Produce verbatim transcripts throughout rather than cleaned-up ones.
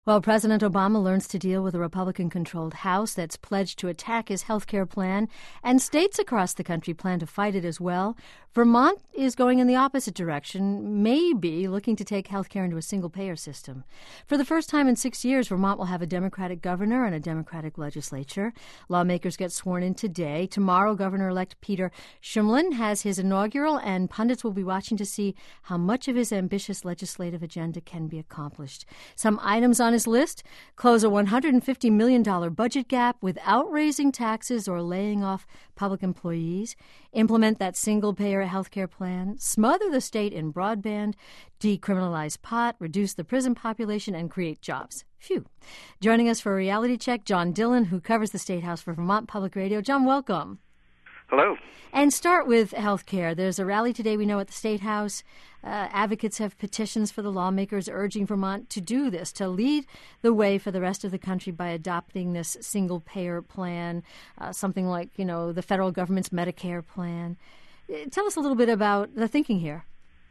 Well, President Obama learns to deal with a Republican-controlled House that's pledged to attack his health care plan, and states across the country plan to fight it as well. Vermont is going in the opposite direction, maybe looking to take health care into a single-payer system. For the first time in six years, Vermont will have a Democratic governor and a Democratic legislature. Lawmakers get sworn in today. Tomorrow, Governor-elect Peter Shumlin has his inaugural, and pundits will be watching to see how much of his ambitious legislative agenda can be accomplished. Some items on his list: close a one hundred fifty million dollars budget gap without raising taxes or laying off public employees, implement that single-payer health care plan, smother the state in broadband, decriminalize pot, reduce the prison population, and create jobs. Phew. Joining us for a reality check, John Dillon, who covers the State House for Vermont Public Radio. John, welcome. Hello. And start with health care. There's a rally today, we know, at the State House. Uh, advocates have petitions for the lawmakers urging Vermont to do this, to lead the way for the rest of the country by adopting this single-payer plan, uh, something like, you know, the federal government's Medicare plan. Uh, tell us a little bit about the thinking here.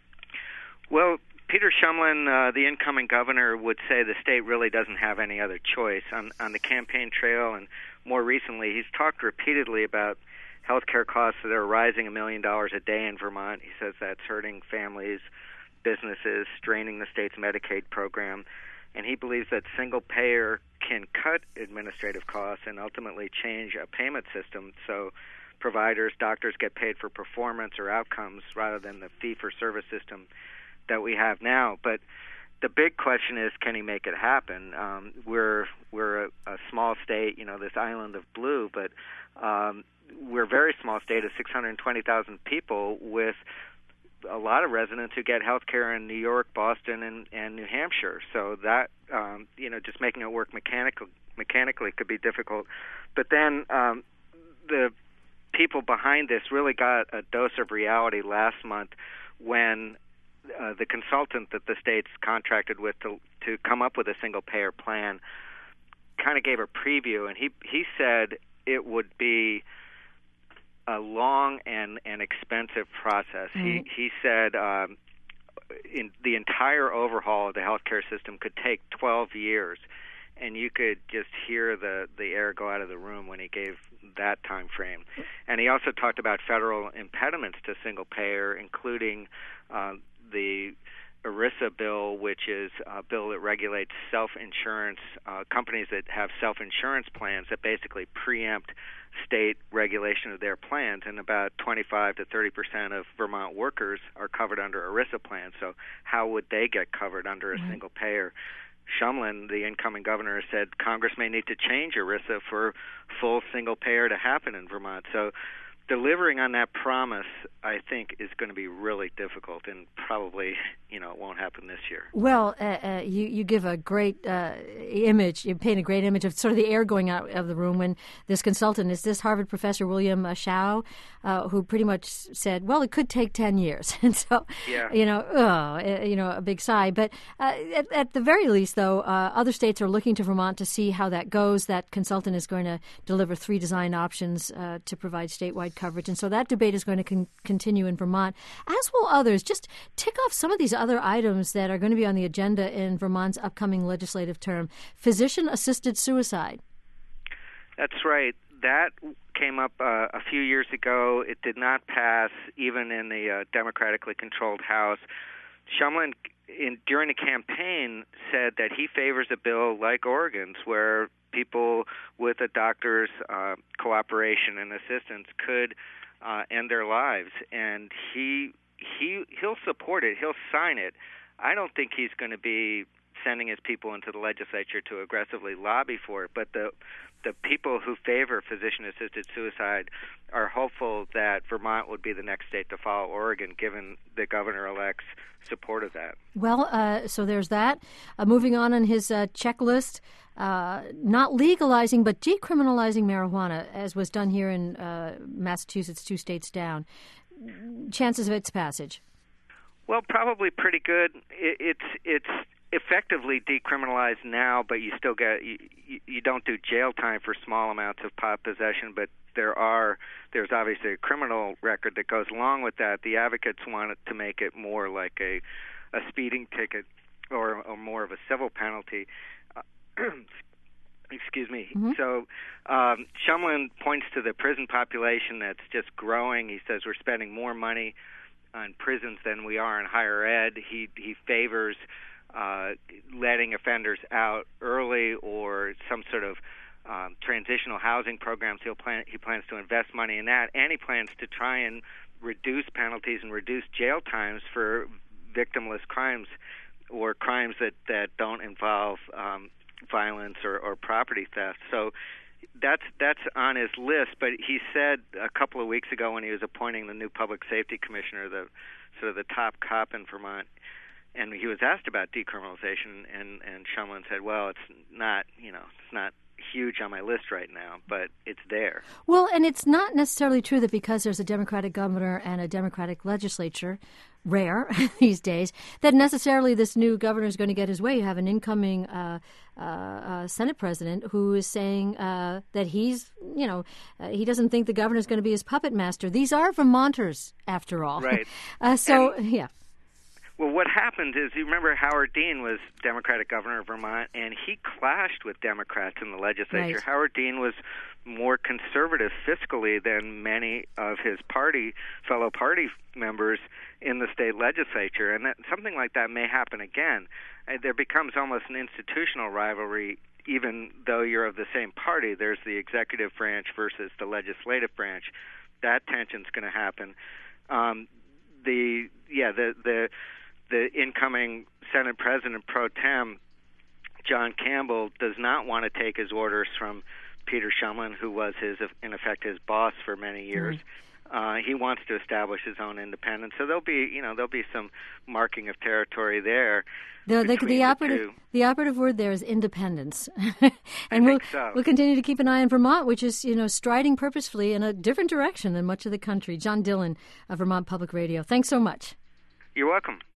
Well, Peter Shumlin, uh, the incoming governor, would say the state really doesn't have any other choice. On, on the campaign trail and more recently, he's talked repeatedly about healthcare costs that are rising a million dollars a day in Vermont. He says that's hurting families, businesses, straining the state's Medicaid program. And he believes that single payer can cut administrative costs and ultimately change a payment system so providers, doctors get paid for performance or outcomes rather than the fee-for-service system that we have now. But the big question is, can he make it happen? Um, we're we're a, a small state, you know, this island of blue, but um, we're a very small state of six hundred twenty thousand people with a lot of residents who get health care in New York, Boston, and, and New Hampshire. So that, um, you know, just making it work mechanical, mechanically could be difficult. But then um, the people behind this really got a dose of reality last month when uh, the consultant that the state's contracted with to, to come up with a single-payer plan kind of gave a preview, and he, he said it would be a long and, and expensive process. Mm-hmm. He he said um, in the entire overhaul of the healthcare system could take twelve years, and you could just hear the, the air go out of the room when he gave that time frame. And he also talked about federal impediments to single payer, including uh, the ERISA bill, which is a bill that regulates self-insurance, uh, companies that have self-insurance plans that basically preempt state regulation of their plans, and about twenty-five to thirty percent of Vermont workers are covered under ERISA plans. So how would they get covered under a mm-hmm. single payer? Shumlin, the incoming governor, said Congress may need to change ERISA for full single payer to happen in Vermont. So delivering on that promise, I think, is going to be really difficult, and probably, you know, it won't happen this year. Well, uh, uh, you, you give a great uh, image, you paint a great image of sort of the air going out of the room when this consultant, is this Harvard professor William uh, Shao, uh, who pretty much said, well, it could take ten years. And so, yeah. you know, oh, you know, a big sigh. But uh, at, at the very least, though, uh, other states are looking to Vermont to see how that goes. That consultant is going to deliver three design options uh, to provide statewide coverage. And so that debate is going to con- continue in Vermont, as will others. Just tick off some of these other items that are going to be on the agenda in Vermont's upcoming legislative term. Physician-assisted suicide. That's right. That came up uh, a few years ago. It did not pass even in the uh, democratically controlled House. Shumlin, in, during the campaign, said that he favors a bill like Oregon's, where people with a doctor's uh, cooperation and assistance could uh, end their lives, and he he he'll support it. He'll sign it. I don't think he's going to be sending his people into the legislature to aggressively lobby for it, but the the people who favor physician-assisted suicide are hopeful that Vermont would be the next state to follow Oregon, given the governor-elect's support of that. Well, uh, so there's that. Uh, moving on on his uh, checklist, uh, not legalizing but decriminalizing marijuana, as was done here in uh, Massachusetts, two states down. Chances of its passage? Well, probably pretty good. It, it's it's effectively decriminalized now, but you still get you, you don't do jail time for small amounts of pot possession. But there are there's obviously a criminal record that goes along with that. The advocates wanted to make it more like a a speeding ticket or, or more of a civil penalty. Uh, Excuse me. Mm-hmm. So um, Shumlin points to the prison population that's just growing. He says we're spending more money on prisons than we are in higher ed. He he favors uh, letting offenders out early or some sort of um, transitional housing programs. He'll plan he plans to invest money in that, and he plans to try and reduce penalties and reduce jail times for victimless crimes or crimes that, that don't involve um, violence or, or property theft. So that's that's on his list. But he said a couple of weeks ago when he was appointing the new public safety commissioner, the sort of the top cop in Vermont, and he was asked about decriminalization, and and Shumlin said, "Well, it's not, you know, it's not huge on my list right now, but it's there." Well, and it's not necessarily true that because there's a Democratic governor and a Democratic legislature, rare these days, that necessarily this new governor is going to get his way. You have an incoming uh, uh, uh, Senate president who is saying uh, that he's, you know, uh, he doesn't think the governor is going to be his puppet master. These are Vermonters, after all. Right. uh, so, and, yeah. Well, what happened is, you remember Howard Dean was Democratic governor of Vermont, and he clashed with Democrats in the legislature. Right. Howard Dean was more conservative fiscally than many of his party, fellow party members in the state legislature, and that, something like that may happen again. Uh, there becomes almost an institutional rivalry, even though you're of the same party. There's the executive branch versus the legislative branch. That tension's going to happen. Um, the yeah the the The incoming Senate President pro tem, John Campbell, does not want to take his orders from Peter Shumlin, who was his, in effect, his boss for many years. Mm-hmm. Uh, he wants to establish his own independence. So there'll be, you know, there'll be some marking of territory there. The, the, the, the operative two. the operative word there is independence, and I we'll think so. we'll continue to keep an eye on Vermont, which is, you know, striding purposefully in a different direction than much of the country. John Dillon of Vermont Public Radio. Thanks so much. You're welcome.